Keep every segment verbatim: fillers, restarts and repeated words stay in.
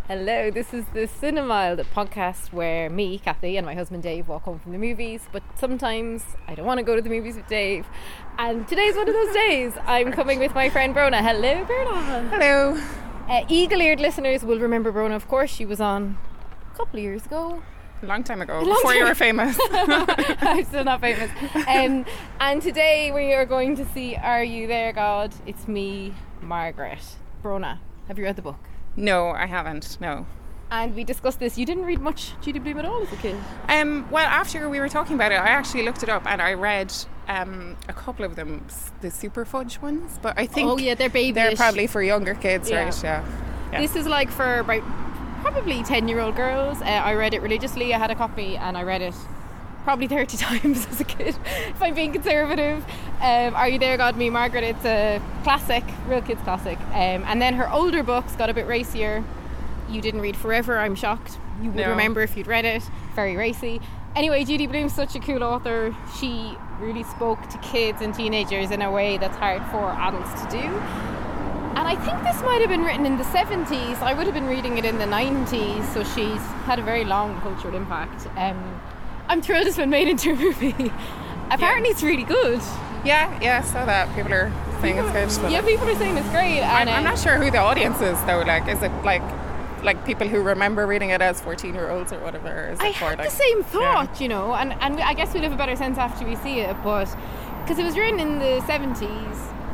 Hello, this is the Cinemile, the podcast where me, Kathy, and my husband Dave walk home from the movies, but sometimes I don't want to go to the movies with Dave. And today's one of those days. I'm coming with my friend Brona. Hello, Brona. Hello. Uh, eagle-eared listeners will remember Brona, of course. She was on a couple of years ago. A long time ago, long before time. you were famous. I'm still not famous. Um, and today we are going to see Are You There, God? It's me, Margaret. Brona, have you read the book? No, I haven't, no. And we discussed this. You didn't read much Judy Blume at all as a kid? Um, well, after we were talking about it, I actually looked it up and I read um, a couple of them, the Super Fudge ones, but I think oh, yeah, they're babyish. They're probably for younger kids, yeah. right? Yeah. yeah. This is like for about probably ten-year-old girls. Uh, I read it religiously. I had a copy and I read it probably thirty times as a kid, if I'm being conservative. Um, Are You There, God? Me, Margaret. It's a classic, real kids classic. Um, and then her older books got a bit racier. You didn't read Forever, I'm shocked. You would No. remember if you'd read it. Very racy. Anyway, Judy Blume's such a cool author. She really spoke to kids and teenagers in a way that's hard for adults to do. And I think this might have been written in the seventies. I would have been reading it in the nineties, so she's had a very long cultural impact. Um, I'm thrilled it's been made into a movie. Apparently Yeah. it's really good. Yeah, yeah, saw that. People are saying it's good. but Yeah, people are saying it's great. I'm, And, I'm uh, not sure who the audience is, though. Like, is it like like people who remember reading it as fourteen-year-olds or whatever? Or is it I for, had like, the same yeah. thought, you know, and, and I guess we'll have a better sense after we see it, but because it was written in the seventies,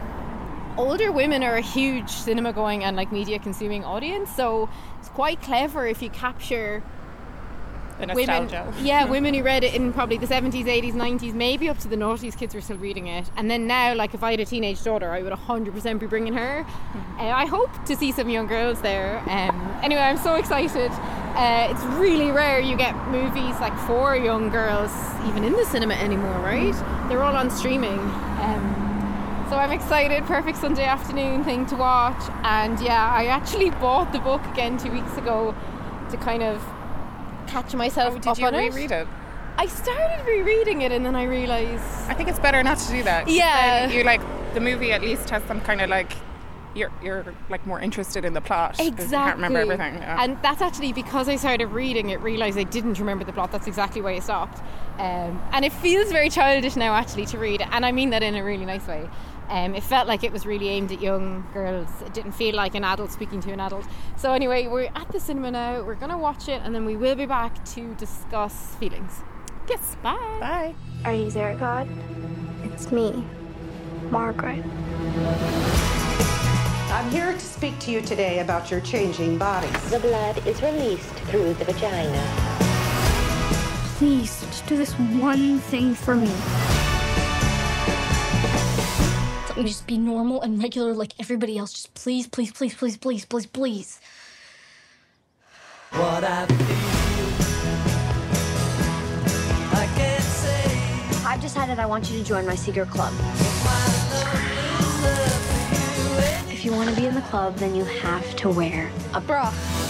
older women are a huge cinema going and like media consuming audience, so it's quite clever if you capture The women, nostalgia. yeah, women who read it in probably the seventies, eighties, nineties, maybe up to the noughties, kids were still reading it. And then now, like if I had a teenage daughter, I would one hundred percent be bringing her. Mm-hmm. Uh, I hope to see some young girls there. Um, anyway, I'm so excited. Uh, it's really rare you get movies like for young girls even in the cinema anymore, right? They're all on streaming. Um, so I'm excited. Perfect Sunday afternoon thing to watch. And yeah, I actually bought the book again two weeks ago to kind of catch myself Oh, did up you on reread it? I started rereading it and then I realised I think it's better not to do that. 'cause Yeah. then you like the movie at least has some kind of like you're you're like more interested in the plot. 'cause exactly You can't remember everything. Yeah. and that's actually because I started reading it, realised I didn't remember the plot. That's exactly why I stopped. Um, and it feels very childish now actually to read it, and I mean that in a really nice way. Um, it felt like it was really aimed at young girls. It didn't feel like an adult speaking to an adult. So anyway, we're at the cinema now. We're going to watch it and then we will be back to discuss feelings. Yes, bye. Bye. Are you there, God? It's me, Margaret. I'm here to speak to you today about your changing bodies. The blood is released through the vagina. Please, just do this one thing for me. Let me just be normal and regular like everybody else. Just please, please, please, please, please, please, please. What I feel, I can't say. I've decided I want you to join my secret club. If you want to be in the club, then you have to wear a bra.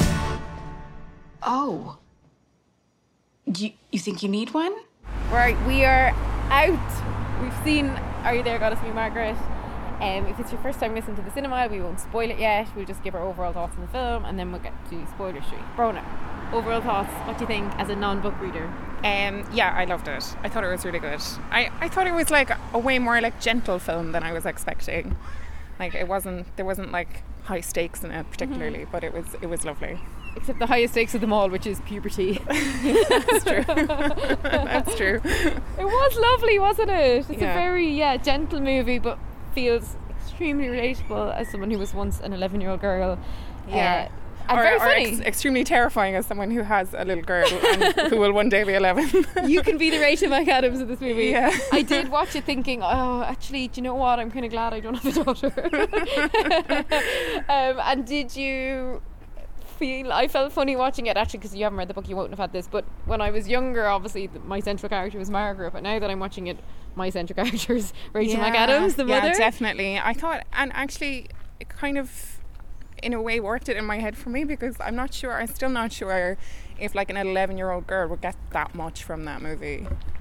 Oh. You, you think you need one? Right, we are out. We've seen Are You There, God? It's me, Margaret. Um, if it's your first time listening to the cinema, we won't spoil it yet. We'll just give our overall thoughts on the film and then we'll get to spoiler street. Brona, overall thoughts, what do you think as a non-book reader? Um, yeah, I loved it. I thought it was really good. I, I thought it was like a way more like gentle film than I was expecting. Like it wasn't there wasn't like high stakes in it particularly, mm-hmm. but it was it was lovely. Except the highest stakes of them all, which is puberty. That's true. That's true. It was lovely, wasn't it? It's Yeah. a very yeah gentle movie, but feels extremely relatable as someone who was once an eleven-year-old girl. Yeah. Uh, and or, very or funny. ex- extremely terrifying as someone who has a little girl and who will one day be eleven. You can be the Rachel McAdams of this movie. Yeah. I did watch it thinking, oh, actually, do you know what? I'm kind of glad I don't have a daughter. um, and did you feel... I felt funny watching it, actually, because you haven't read the book, you won't have had this, but when I was younger, obviously, the, my central character was Margaret, but now that I'm watching it, my central character is Rachel yeah. McAdams, the mother. Yeah, definitely. I thought, and actually, it kind of... in a way worked it in my head for me because I'm not sure I'm still not sure if like an eleven year old girl would get that much from that movie.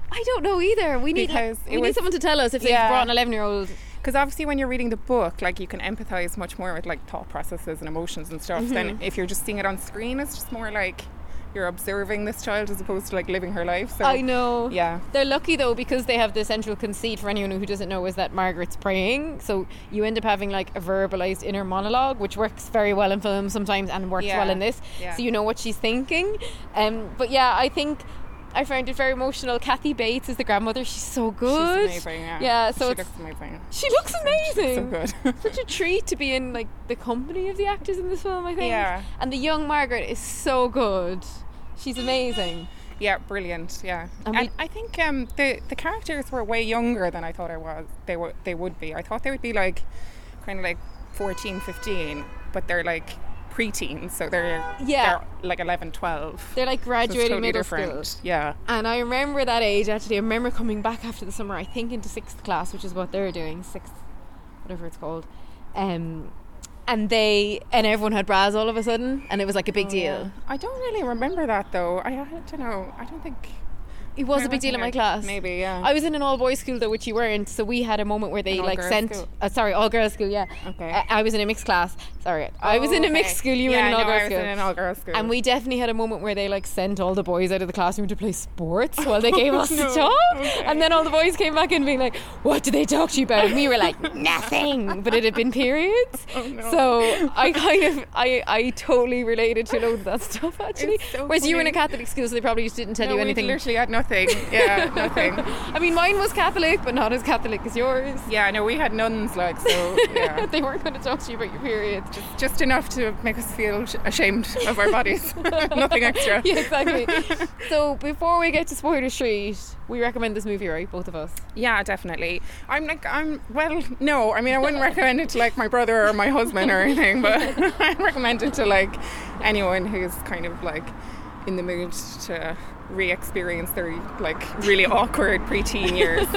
I don't know either. We need Because we it need was- someone to tell us if they've Yeah. brought an eleven-year-old. Because obviously when you're reading the book, like you can empathise much more with like thought processes and emotions and stuff. Mm-hmm. Then if you're just seeing it on screen, it's just more like you're observing this child as opposed to like living her life. So I know. Yeah. They're lucky though because they have the central conceit for anyone who doesn't know is that Margaret's praying. So you end up having like a verbalized inner monologue, which works very well in film sometimes and works Yeah. well in this. Yeah. So you know what she's thinking. Um, but yeah, I think I found it very emotional. Kathy Bates is the grandmother. She's so good. She's amazing, yeah. Yeah, so she it's, looks amazing. she looks amazing. So good. Such a treat to be in like the company of the actors in this film, I think. Yeah. And the young Margaret is so good. She's amazing. Yeah, brilliant. Yeah, And and, we- I think um, the the characters were way younger than I thought I was. They were they would be. I thought they would be like kind of like fourteen, fifteen, but they're like preteens, so they're Yeah. they're like eleven, twelve. They're like So it's graduating totally middle different. school. Yeah. And I remember that age actually. I remember coming back after the summer, I think into sixth class, which is what they're doing, sixth, whatever it's called. Um, and they, and everyone had bras all of a sudden, and it was like a big deal. I don't really remember that though. I, I don't know. I don't think It was I a big deal in my reckon class. maybe, yeah. I was in an all boys school though, which you weren't. So we had a moment where they An like all-girls sent. school? Uh, sorry, all girls school. Yeah. Okay. I, I was in a mixed class. Sorry, I was Oh, in a okay. mixed school. You yeah, were in an all no, girls I was school. in an all-girls school. And we definitely had a moment where they like sent all the boys out of the classroom to play sports while they gave us the No. talk. Okay. And then all the boys came back in being like, "What did they talk to you about?" And we were like, "Nothing." But it had been periods. Oh, no. So I kind of, I, I totally related to loads of that stuff actually. It's so Whereas you were in a funny. Catholic school, so they probably just didn't tell no, you we anything. literally had nothing. Yeah, nothing. I mean, mine was Catholic, but not as Catholic as yours. Yeah, no, we had nuns, like, so, yeah. They weren't going to talk to you about your period. Just enough to make us feel sh- ashamed of our bodies. Nothing extra. Yeah, exactly. So before we get to Spoiler Street, we recommend this movie, right? Both of us. Yeah, definitely. I'm like, I'm, well, no, I mean, I wouldn't recommend it to, like, my brother or my husband or anything, but I'd recommend it to, like, anyone who's kind of, like, in the mood to re-experience their, like, really awkward preteen years.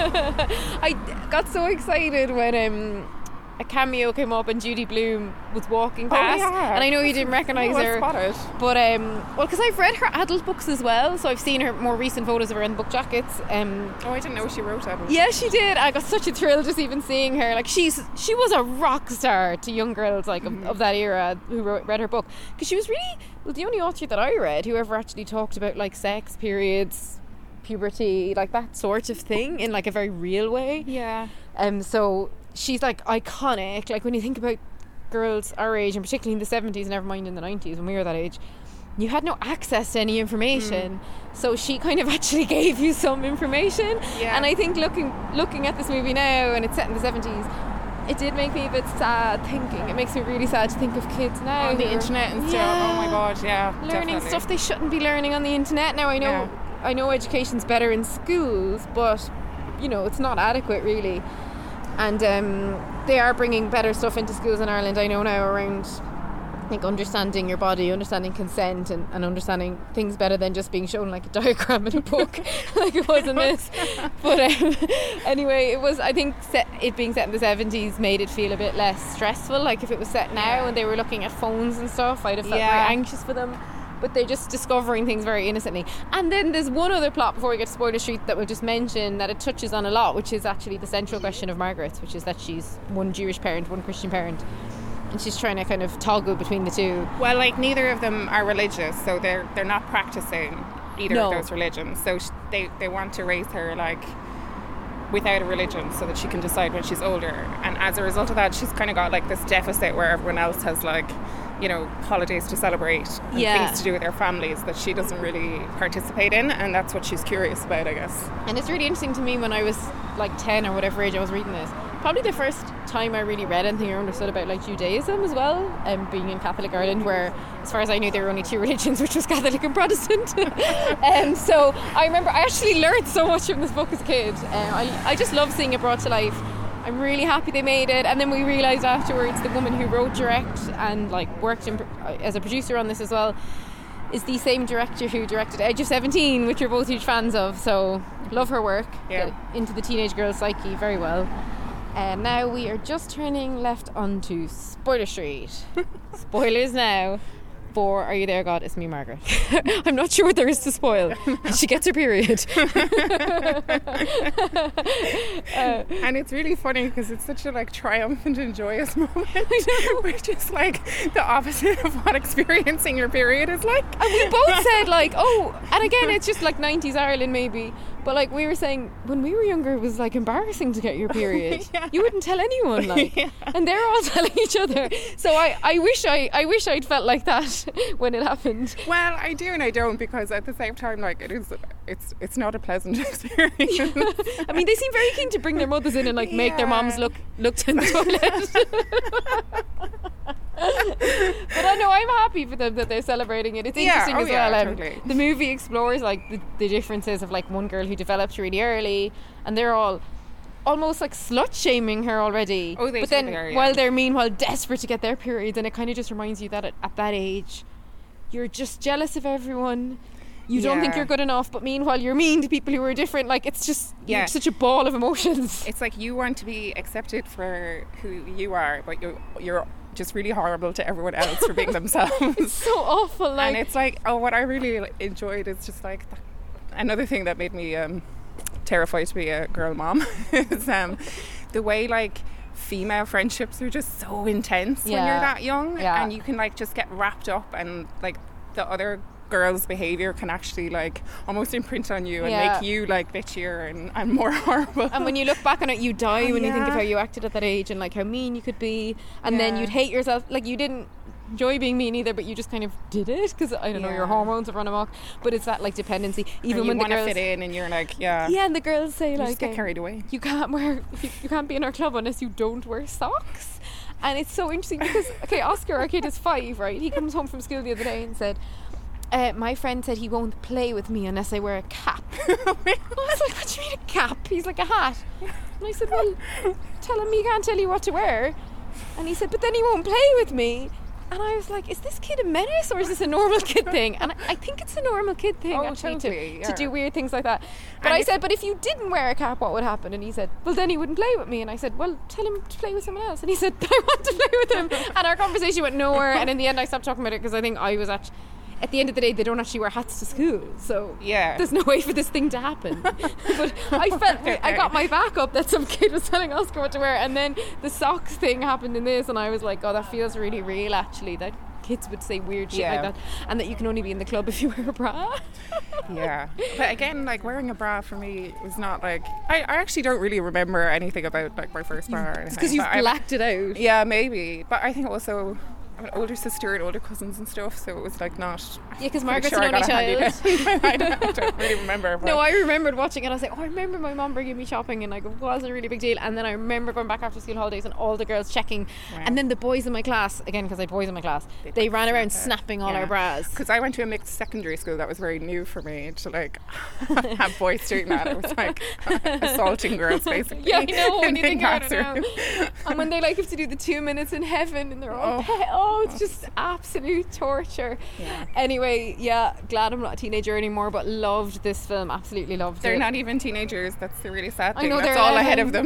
I got so excited when um, a cameo came up and Judy Blume was walking past. yeah. And I know you didn't recognise Well her. spotted. But, um, well, because I've read her adult books as well, so I've seen her more recent photos of her in book jackets. Um, Oh, I didn't know she wrote that. Yeah, she did. I got such a thrill just even seeing her. Like she's she was a rock star to young girls like of, of that era who wrote, read her book, because she was really well the only author that I read who ever actually talked about like sex, periods, puberty, like that sort of thing in like a very real way. Yeah. Um, so she's like iconic. Like when you think about girls our age, and particularly in the seventies, never mind in the nineties when we were that age, you had no access to any information. Mm. So she kind of actually gave you some information. Yeah. And I think looking looking at this movie now, and it's set in the seventies, it did make me a bit sad thinking. It makes me really sad to think of kids now On the who are- internet and stuff. Yeah. Oh my god, yeah. learning definitely. stuff they shouldn't be learning on the internet. Now I know Yeah. I know education's better in schools, but you know it's not adequate really. And um, they are bringing better stuff into schools in Ireland. I know now around like understanding your body, understanding consent, and, and understanding things better than just being shown like a diagram in a book like it was in this. But um, anyway, it was, I think set, it being set in the seventies made it feel a bit less stressful. Like if it was set now and they were looking at phones and stuff, I'd have felt Yeah. very anxious for them. But they're just discovering things very innocently. And then there's one other plot before we get to Spoiler Street that we'll just mention that it touches on a lot, which is actually the central question of Margaret's, which is that she's one Jewish parent, one Christian parent, and she's trying to kind of toggle between the two. Well, like neither of them are religious, so they're they're not practicing either No. of those religions. So sh- they they want to raise her like without a religion, so that she can decide when she's older. And as a result of that, she's kind of got like this deficit where everyone else has like, you know, holidays to celebrate and Yeah. things to do with their families that she doesn't really participate in, and that's what she's curious about, I guess. And it's really interesting to me when I was like ten or whatever age I was reading this. Probably the first time I really read anything or understood about like Judaism as well, and um, being in Catholic Ireland, where as far as I knew there were only two religions, which was Catholic and Protestant. And so I remember I actually learned so much from this book as a kid. Um, I, I just love seeing it brought to life. I'm really happy they made it. And then we realised afterwards the woman who wrote, direct and like worked in, as a producer on this as well is the same director who directed Edge of seventeen, which we're both huge fans of. So love her work. Yeah. Get into the teenage girl's psyche very well. And now we are just turning left onto Spoiler Street. Spoilers now. four, Are You There, God? It's me, Margaret. I'm not sure what there is to spoil. She gets her period. uh, and it's really funny because it's such a like triumphant and joyous moment. Which is like the opposite of what experiencing your period is like. And we both said like, oh, and again, it's just like nineties Ireland maybe. But like we were saying, when we were younger, it was like embarrassing to get your period. Yeah. You wouldn't tell anyone, like, yeah. And they're all telling each other. So I, I wish I, I wish I'd felt like that when it happened. Well, I do and I don't, because at the same time, like it is, it's it's not a pleasant experience. I mean, they seem very keen to bring their mothers in and like make yeah. their moms look look in the toilet. But I know I'm happy for them that they're celebrating it. It's interesting yeah, oh as yeah, well. Um, totally. The movie explores like the, the differences of like one girl who developed really early, and they're all almost like slut shaming her already. Oh, they but then are, yeah. while they're meanwhile desperate to get their periods, and it kind of just reminds you that at, at that age, you're just jealous of everyone. You don't yeah. think you're good enough, but meanwhile you're mean to people who are different. Like it's just yeah. such a ball of emotions. It's like you want to be accepted for who you are, but you're you're just really horrible to everyone else for being themselves. It's so awful. Like, and it's like, oh, what I really enjoyed is just like th- another thing that made me um, terrified to be a girl mom is um, the way like female friendships are just so intense yeah. when you're that young, yeah. and you can like just get wrapped up, and like the other girl's behaviour can actually like almost imprint on you and yeah. make you like bitchier and, and more horrible. And when you look back on it, you die when yeah. you think of how you acted at that age and like how mean you could be, and yeah. then you'd hate yourself. Like you didn't enjoy being mean either, but you just kind of did it because I don't yeah. know, your hormones have run amok. But it's that like dependency. Even and when you the want to girls fit in, and you're like, yeah, yeah, and the girls say you like, just get um, carried away. You can't wear, you, you can't be in our club unless you don't wear socks. And it's so interesting because okay, Oscar, our kid is five, right? He comes home from school the other day and said, Uh, my friend said he won't play with me unless I wear a cap. I was like, what do you mean a cap? He's like, a hat. And I said, well, tell him he can't tell you what to wear. And he said, but then he won't play with me. And I was like, is this kid a menace or is this a normal kid thing? And I, I think it's a normal kid thing, oh, actually, totally, to, yeah. to do weird things like that. But and I said, but if you didn't wear a cap, what would happen? And he said, well, then he wouldn't play with me. And I said, well, tell him to play with someone else. And he said, but I want to play with him. And our conversation went nowhere. And in the end, I stopped talking about it because I think I was actually... At the end of the day, they don't actually wear hats to school, so yeah. there's no way for this thing to happen. But I felt I got my back up that some kid was telling Oscar what to wear, and then the socks thing happened in this, and I was like, oh, that feels really real, actually, that kids would say weird shit yeah. like that, and that you can only be in the club if you wear a bra. Yeah, but again, like wearing a bra for me was not like I, I actually don't really remember anything about like my first bra or anything. It's because you've blacked it out. Yeah, maybe, but I think also I have an older sister and older cousins and stuff, so it was like not. Yeah, because Margaret's sure an only child. I, don't, I don't really remember. But. No, I remembered watching it. I was like, oh, I remember my mom bringing me shopping, and like it was a really big deal. And then I remember going back after school holidays and all the girls checking, right. and then the boys in my class, again because I had boys in my class, they, they ran around snapping all yeah. our bras. Because I went to a mixed secondary school, that was very new for me to like have boys doing that. It was like assaulting girls basically. Yeah, I know when you think about it classroom. now. And when they like have to do the two minutes in heaven, and they're all, oh, oh it's just absolute torture. Yeah. Anyway, yeah, glad I'm not a teenager anymore, but loved this film, absolutely loved they're it. They're not even teenagers, that's the really sad thing. I know, that's they're all eleven. ahead of them.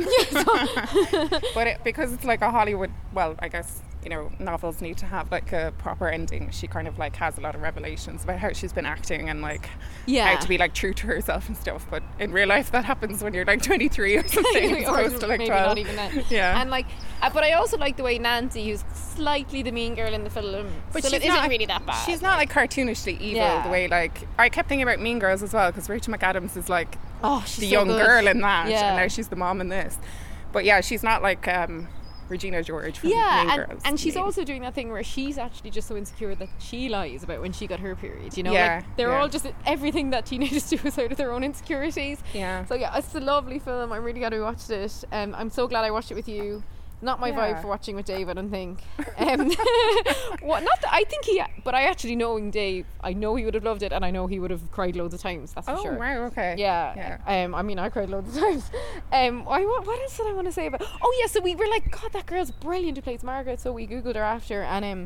Yes. But it, because it's like a Hollywood, well, I guess, you know, novels need to have like a proper ending. She kind of like has a lot of revelations about how she's been acting and like yeah. how to be like true to herself and stuff. But in real life, that happens when you're like twenty-three or something, as or opposed to like maybe twelve. not even that. Yeah. And like, uh, but I also like the way Nancy, who's slightly the mean girl in the film, but so she's it not isn't really that bad. She's not like cartoonishly evil Yeah. the way like I kept thinking about Mean Girls as well, because Rachel McAdams is like oh, she's the so young good. girl in that, Yeah. and now she's the mom in this. But yeah, she's not like um, Regina George from yeah, Mean and, Girls. and she's mean. also doing that thing where she's actually just so insecure that she lies about when she got her period, you know? Yeah, like they're yeah. all just, everything that teenagers do is out of their own insecurities. Yeah. So yeah, it's a lovely film. I'm really glad we watched it. Um, I'm so glad I watched it with you. Not my Yeah. vibe for watching with Dave, I don't think. Um, what? Not that I think he, but I actually knowing Dave, I know he would have loved it, and I know he would have cried loads of times. That's for Oh sure. wow, okay. Yeah. yeah. Um. I mean, I cried loads of times. Um. I, what, what else did I want to say about? Oh yeah. So we were like, God, that girl's brilliant who plays Margaret. So we googled her after, and um.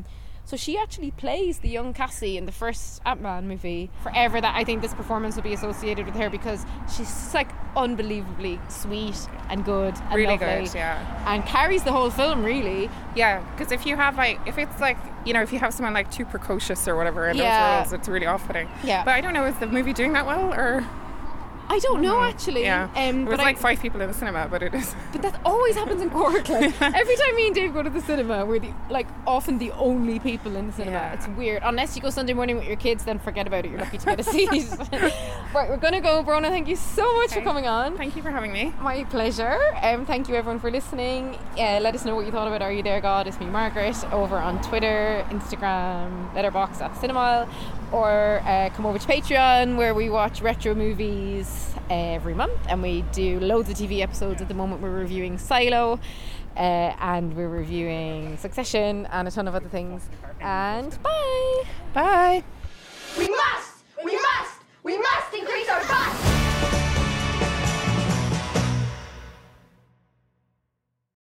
So she actually plays the young Cassie in the first Ant-Man movie. Forever that I think this performance will be associated with her because she's just, like unbelievably sweet and good and Really lovely. good, yeah. And carries the whole film really. Yeah, because if you have like, if it's like, you know, if you have someone like too precocious or whatever in Yeah. those roles, it's really off-putting. Yeah. But I don't know, is the movie doing that well or? I don't know actually. Yeah. Um, There was but like I, five people in the cinema, but it is. But that always happens in Cork. Like, every time me and Dave go to the cinema, we're the, like often the only people in the cinema. Yeah. It's weird. Unless you go Sunday morning with your kids, then forget about it. You're lucky to get a seat. Right, we're gonna go. Brona, thank you so much Okay. for coming on. Thank you for having me. My pleasure. Um, thank you everyone for listening. Uh, let us know what you thought about Are You There God? It's me, Margaret, over on Twitter, Instagram, Letterboxd at Cinemile, or uh, come over to Patreon where we watch retro movies every month and we do loads of T V episodes. At the moment we're reviewing Silo uh, and we're reviewing Succession and a ton of other things. And bye! Bye.